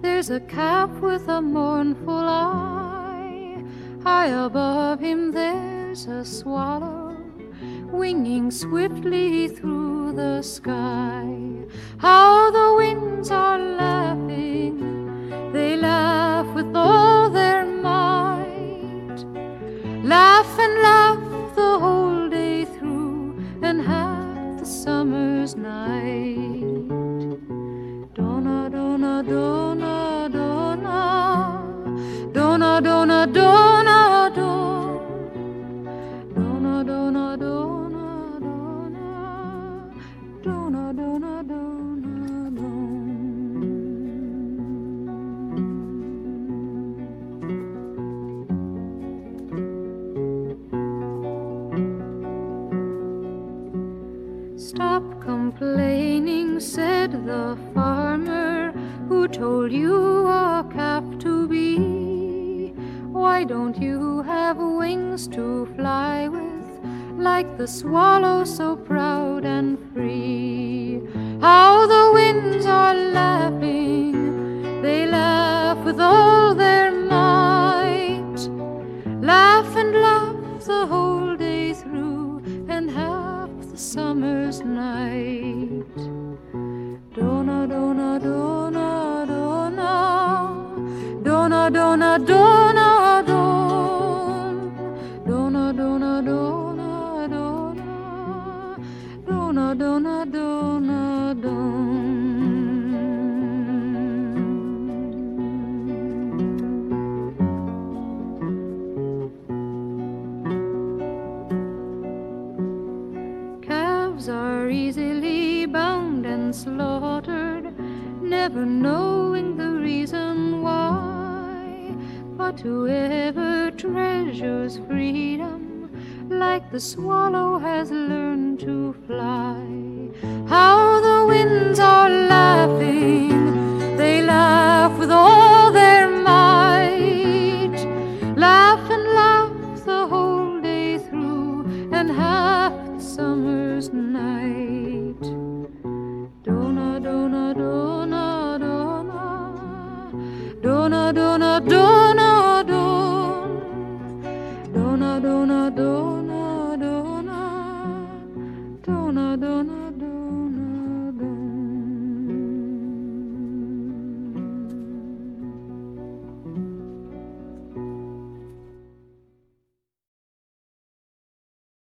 There's a calf with a mournful eye. High above him there's a swallow, winging swiftly through the sky. How the winds are laughing, they laugh with all their might. Laugh and laugh the whole day through, and half the summer's night. Donna, donna, donna, donna, donna, donna, donna, donna, donna, donna, donna, donna, donna, donna. Stop complaining, said the farmer who told you a calf to be. Why don't you have wings to fly with, like the swallow so proud and free? How the winds are laughing, they laugh with all their might. Laugh and laugh the whole day through, and half the summer's night. Donna, donna, donna, donna, donna, donna, donna, donna, donna, donna, donna, donna, donna, donna. Calves are easily bound and slaughtered, never knowing the reason why. But whoever treasures freedom, like the swallow has learned to fly. How the winds are